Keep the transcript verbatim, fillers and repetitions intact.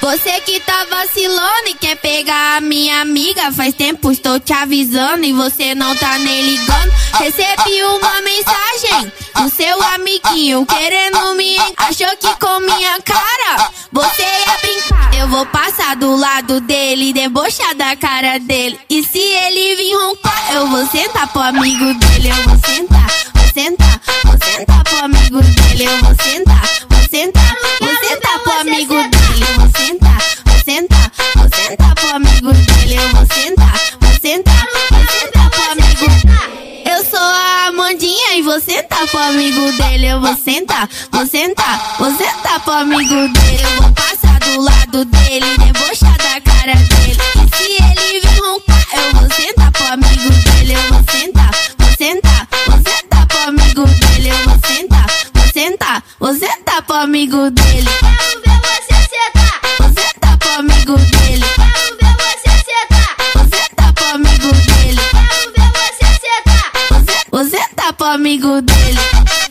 Você que tá vacilando e quer pegar a minha amiga, faz tempo estou te avisando e você não tá nem ligando. Recebi uma mensagem do seu amiguinho querendo me... Achou que com minha cara você ia brincar. Eu vou passar do lado dele, debochar da cara dele. E se ele vir roncar, eu vou sentar pro amigo dele. Eu vou sentar, vou sentar, vou sentar pro amigo dele. Eu vou sentar, vou sentar, vou sentar pro amigo dele. Eu vou sentar, vou sentar, vou sentar pro amigo dele. Eu vou sentar, vou sentar, vou sentar pro amigo dele. Eu sou a Amandinha e vou sentar pro amigo dele. Eu vou sentar, vou sentar, vou sentar pro amigo dele. Eu vou passar do lado dele, debochar da cara dele. E se ele vir roncar, eu vou sentar pro amigo dele. Eu vou sentar, vou sentar, vou sentar pro amigo dele. Eu vou sentar, vou sentar, vou sentar pro amigo dele. Quero ver você sentar. Vou sentar pro amigo dele. Quero ver você sentar. Vou sentar pro amigo dele. Quero ver você sentar. Vou sentar pro amigo dele.